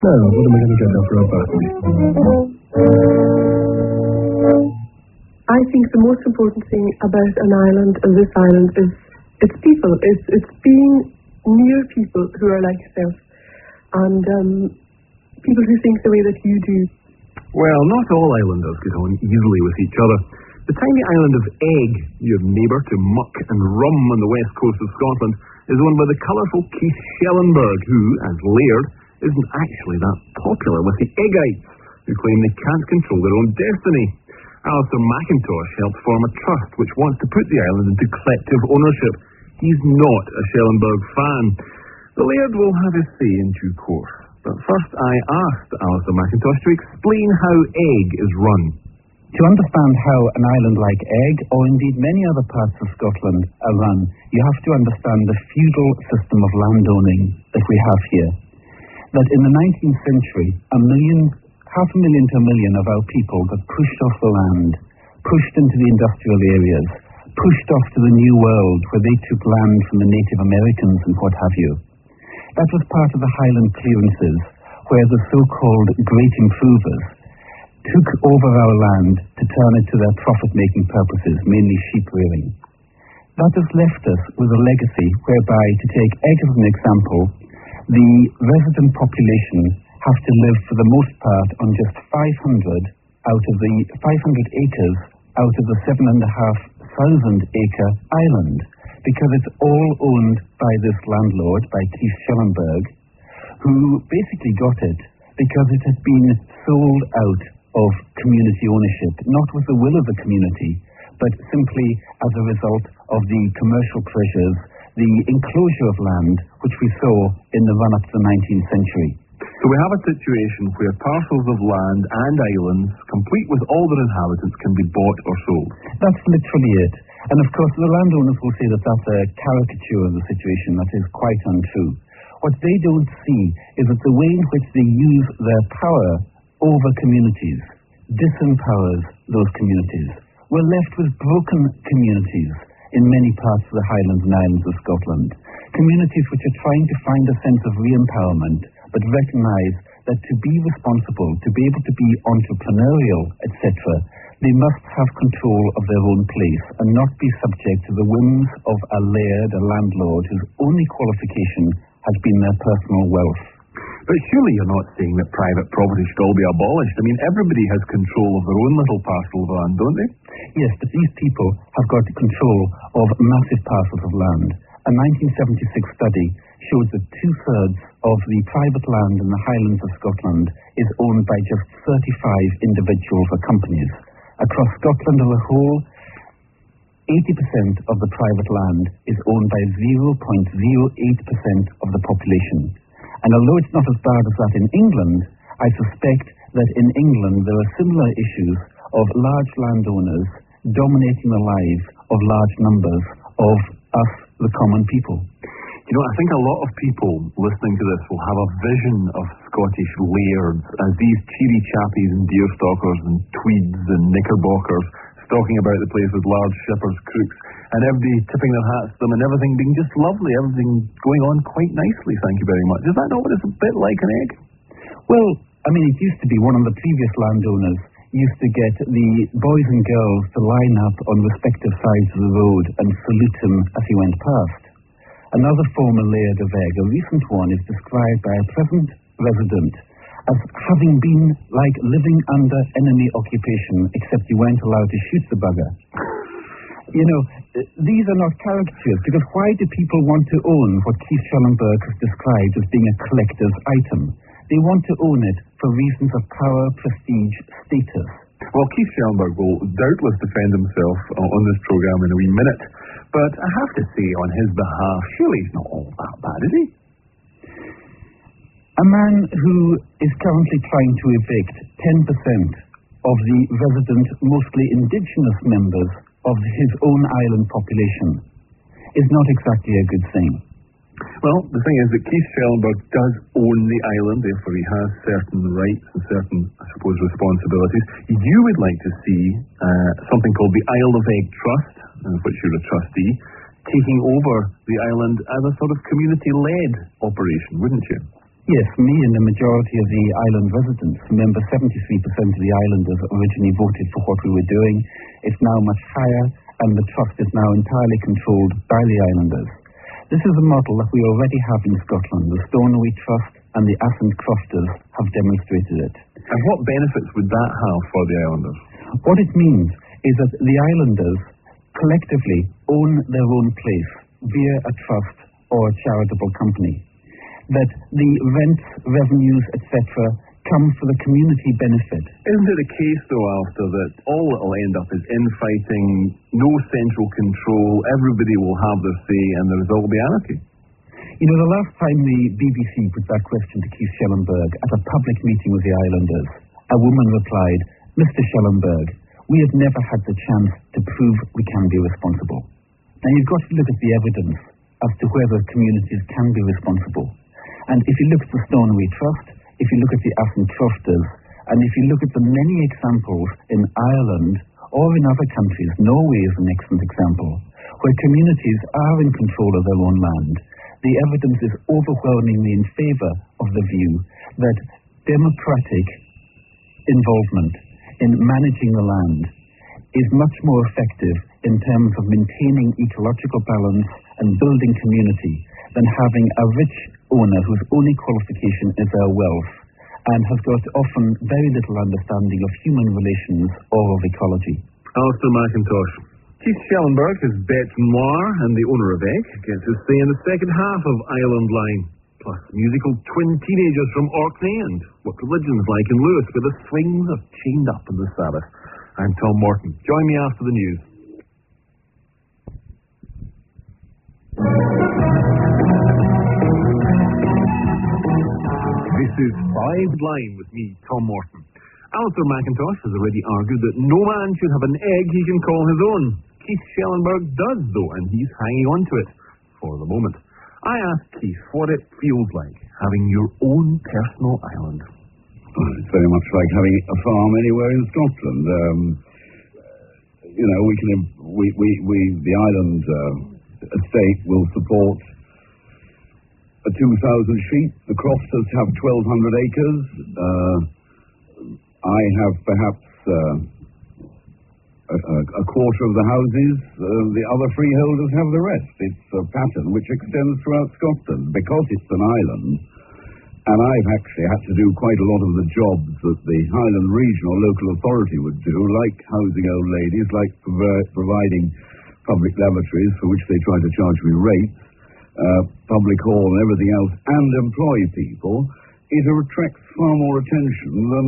Now, what am I going to get her for her birthday? I think the most important thing about an island, this island, is its people. It's being near people who are like yourself, and people who think the way that you do. Well, not all islanders get on easily with each other. The tiny island of Egg, your neighbour to muck and rum on the west coast of Scotland, is owned by the colourful Keith Schellenberg, who, as Laird, isn't actually that popular with the Eggites, who claim they can't control their own destiny. Alistair McIntosh helped form a trust which wants to put the island into collective ownership. He's not a Schellenberg fan. The Laird will have his say in due course. But first I asked Alistair McIntosh to explain how Egg is run. To understand how an island like Egg, or indeed many other parts of Scotland, are run, you have to understand the feudal system of landowning that we have here. That in the 19th century, 500,000 to 1 million of our people got pushed off the land, pushed into the industrial areas, pushed off to the New World where they took land from the Native Americans and what have you. That was part of the Highland clearances, where the so-called great improvers took over our land to turn it to their profit-making purposes, mainly sheep rearing. That has left us with a legacy whereby, to take Egg as an example, the resident population have to live for the most part on just 500 acres out of the 7,500 acre island, because it's all owned by this landlord, by Keith Schellenberg, who basically got it because it had been sold out of community ownership, not with the will of the community, but simply as a result of the commercial pressures, the enclosure of land, which we saw in the run-up to the 19th century. So we have a situation where parcels of land and islands, complete with all their inhabitants, can be bought or sold. That's literally it. And of course the landowners will say that that's a caricature of the situation. That is quite untrue. What they don't see is that the way in which they use their power over communities disempowers those communities. We're left with broken communities in many parts of the Highlands and Islands of Scotland. Communities which are trying to find a sense of re-empowerment, but recognise that to be responsible, to be able to be entrepreneurial, etc., they must have control of their own place and not be subject to the whims of a laird, a landlord, whose only qualification has been their personal wealth. But surely you're not saying that private property should all be abolished. I mean, everybody has control of their own little parcel of land, don't they? Yes, but these people have got control of massive parcels of land. A 1976 study showed that 2/3 of the private land in the Highlands of Scotland is owned by just 35 individuals or companies. Across Scotland as a whole, 80% of the private land is owned by 0.08% of the population. And although it's not as bad as that in England, I suspect that in England there are similar issues of large landowners dominating the lives of large numbers of us, the common people. You know, I think a lot of people listening to this will have a vision of Scottish lairds as these cheery chappies in deerstalkers and tweeds and knickerbockers stalking about the place with large shippers' crooks, and everybody tipping their hats to them and everything being just lovely, everything going on quite nicely, thank you very much. Is that not what it's a bit like an Egg? Well, I mean, it used to be one of the previous landowners used to get the boys and girls to line up on respective sides of the road and salute him as he went past. Another former laird of Egg, a recent one, is described by a present resident as having been like living under enemy occupation, except you weren't allowed to shoot the bugger. You know, these are not caricatures, because why do people want to own what Keith Schellenberg has described as being a collector's item? They want to own it for reasons of power, prestige, status. Well, Keith Schellenberg will doubtless defend himself on this programme in a wee minute, but I have to say on his behalf, surely he's not all that bad, is he? A man who is currently trying to evict 10% of the resident, mostly indigenous members of his own island population is not exactly a good thing. Well, the thing is that Keith Schellenberg does own the island, therefore he has certain rights and certain, I suppose, responsibilities. You would like to see something called the Isle of Egg Trust, of which you're a trustee, taking over the island as a sort of community-led operation, wouldn't you? Yes, me and the majority of the island residents. Remember, 73% of the islanders originally voted for what we were doing. It's now much higher, and the trust is now entirely controlled by the islanders. This is a model that we already have in Scotland. The Stornoway Trust and the Assynt Crofters have demonstrated it. And what benefits would that have for the islanders? What it means is that the islanders collectively own their own place via a trust or a charitable company. That the rents, revenues, etc. come for the community benefit. Isn't it a case, though, Alistair, that all it'll end up is infighting, no central control, everybody will have their say, and the result will be anarchy? You know, the last time the BBC put that question to Keith Schellenberg at a public meeting with the islanders, a woman replied, "Mr. Schellenberg, we have never had the chance to prove we can be responsible." Now, you've got to look at the evidence as to whether communities can be responsible. And if you look at the Stornoway Trust, if you look at the Assynt Crofters, and if you look at the many examples in Ireland or in other countries, Norway is an excellent example, where communities are in control of their own land, the evidence is overwhelmingly in favour of the view that democratic involvement in managing the land is much more effective in terms of maintaining ecological balance and building community than having a rich owner whose only qualification is their wealth and has got often very little understanding of human relations or of ecology. Alistair McIntosh. Keith Schellenberg is bête noir and the owner of Egg gets his say in the second half of Island Line. Plus musical twin teenagers from Orkney and what religion's like in Lewis where the swings are chained up in the Sabbath. I'm Tom Morton. Join me after the news. This is Five Line with me, Tom Morton. Alistair McIntosh has already argued that no man should have an egg he can call his own. Keith Schellenberg does, though, and he's hanging on to it for the moment. I asked Keith what it feels like having your own personal island. Well, it's very much like having a farm anywhere in Scotland. The island estate will support 2,000 sheep. The Crofters have 1,200 acres. I have perhaps a quarter of the houses. The other freeholders have the rest. It's a pattern which extends throughout Scotland because it's an island. And I've actually had to do quite a lot of the jobs that the Highland Region or local authority would do, like housing old ladies, like providing public lavatories for which they try to charge me rates, public hall and everything else, and employ people. It attracts far more attention than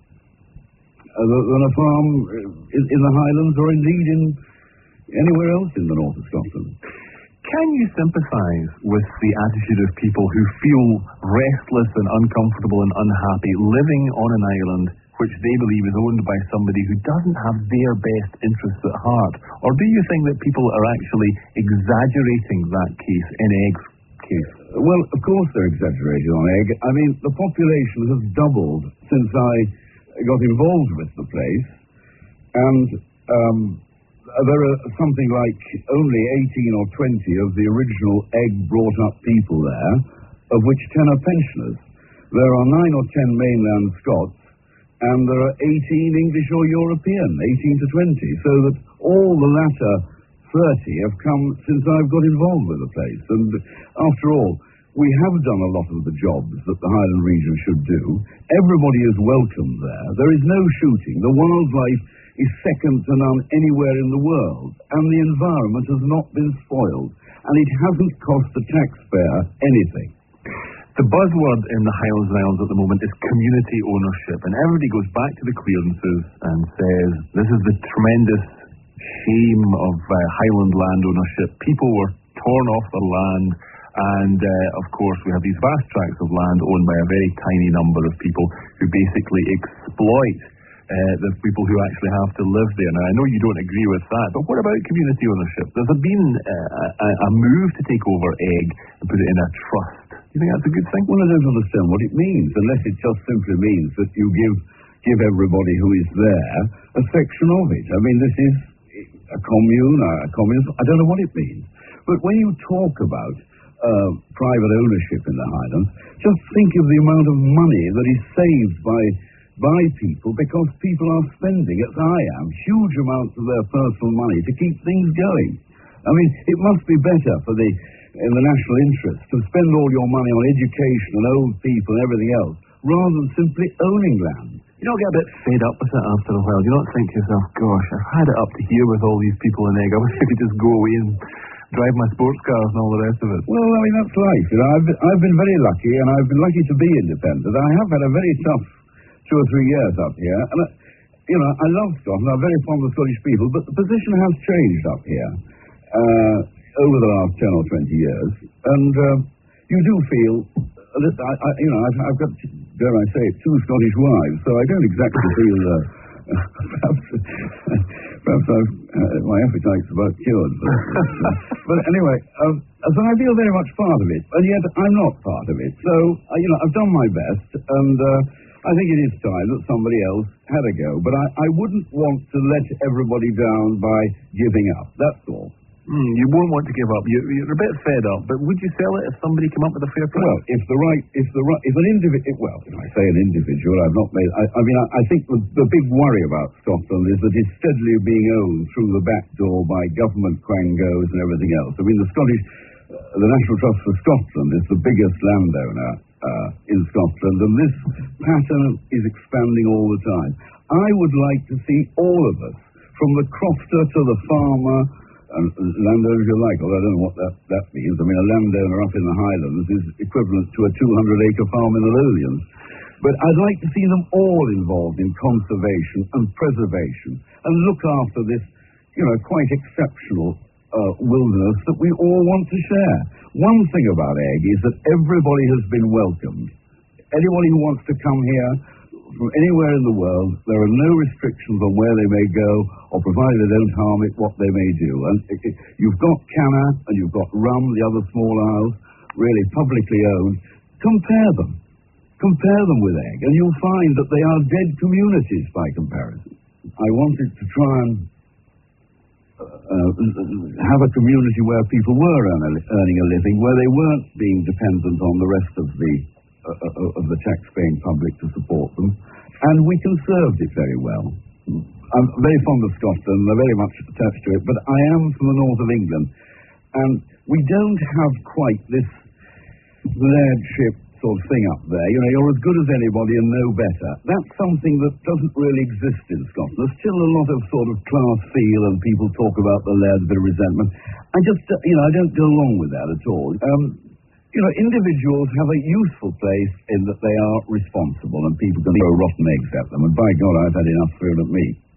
a farm in the Highlands or indeed in anywhere else in the north of Scotland. Can you sympathise with the attitude of people who feel restless and uncomfortable and unhappy living on an island which they believe is owned by somebody who doesn't have their best interests at heart? Or do you think that people are actually exaggerating that case in Egg's case? Well, of course they're exaggerating on Egg. I mean, the population has doubled since I got involved with the place, and there are something like only 18 or 20 of the original Egg brought-up people there, of which 10 are pensioners. There are 9 or 10 mainland Scots, and there are 18 English or European, 18 to 20, so that all the latter 30 have come since I've got involved with the place. And after all, we have done a lot of the jobs that the Highland Region should do. Everybody is welcome there. There is no shooting. The wildlife is second to none anywhere in the world, and the environment has not been spoiled, and it hasn't cost the taxpayer anything. The buzzword in the Highlands and Islands at the moment is community ownership, and everybody goes back to the clearances and says, this is the tremendous shame of Highland land ownership. People were torn off their land, and of course we have these vast tracts of land owned by a very tiny number of people who basically exploit the people who actually have to live there. Now, I know you don't agree with that, but what about community ownership? There's been a move to take over Egg and put it in a trust. Do you think that's a good thing? Well, I don't understand what it means, unless it just simply means that you give everybody who is there a section of it. I mean, this is a commune, a communist. I don't know what it means. But when you talk about private ownership in the Highlands, just think of the amount of money that is saved by people because people are spending, as I am, huge amounts of their personal money to keep things going. I mean, it must be better in the national interest to spend all your money on education and old people and everything else rather than simply owning land. You don't get a bit fed up with it after a while. You don't think to yourself, gosh, I've had it up to here with all these people in Egg. I wish I could just go away and drive my sports cars and all the rest of it. Well, I mean, that's life. You know, I've been very lucky, and I've been lucky to be independent. I have had a very tough 2 or 3 years up here, and you know, I love Scotland. I'm very fond of Scottish people, but the position has changed up here over the last 10 or 20 years, and you do feel that I've got, dare I say it, 2 Scottish wives, so I don't exactly feel perhaps my appetite's about cured. But anyway, so I feel very much part of it, and yet I'm not part of it. So I've done my best, and I think it is time that somebody else had a go. But I wouldn't want to let everybody down by giving up. That's all. You won't want to give up. You're a bit fed up, but would you sell it if somebody came up with a fair price? Well, if an individual, well, if I say an individual, I've not made. I think the big worry about Scotland is that it's steadily being owned through the back door by government quangos and everything else. I mean, the National Trust for Scotland is the biggest landowner in Scotland, and this pattern is expanding all the time. I would like to see all of us, from the crofter to the farmer, and landowner if you like, although I don't know what that means. I mean, a landowner up in the Highlands is equivalent to a 200-acre farm in the Lowlands. But I'd like to see them all involved in conservation and preservation and look after this, quite exceptional wilderness that we all want to share. One thing about Egg is that everybody has been welcomed. Anybody who wants to come here from anywhere in the world, there are no restrictions on where they may go, or provided they don't harm it, what they may do. And you've got Canna and you've got Rum, the other small isles, really publicly owned. Compare them with Egg, and you'll find that they are dead communities by comparison. I wanted to try and have a community where people were earning a living, where they weren't being dependent on the rest of the tax-paying public to support them, and we conserved it very well. I'm very fond of Scotland, I'm very much attached to it, but I am from the north of England, and we don't have quite this lairdship sort of thing up there. You're as good as anybody and no better. That's something that doesn't really exist in Scotland. There's still a lot of sort of class feel, and people talk about the laird, a bit of resentment. I just, I don't go along with that at all. Individuals have a useful place in that they are responsible, and people can throw rotten eggs at them, and by God, I've had enough thrown at me.